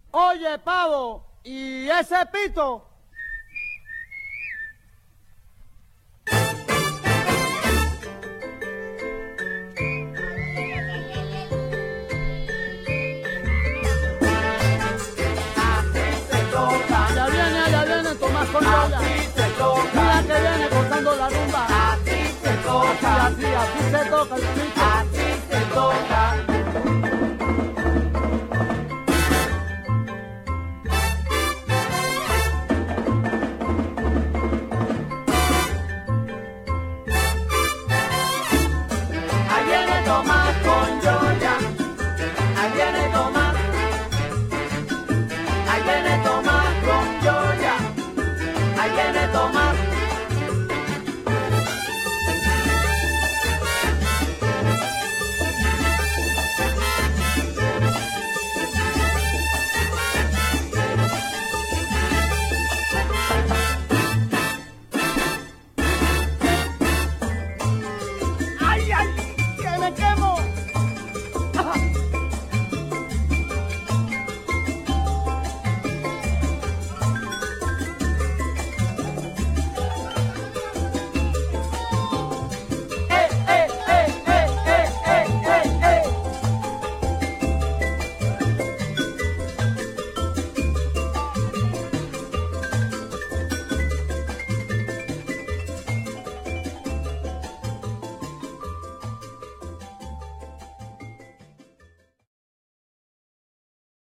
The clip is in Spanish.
Oye, pavo, ¿y ese pito? Ya viene Tomás Condola. Mira que viene gozando la rumba. Así se toca. Así se toca el bonito. Así se toca.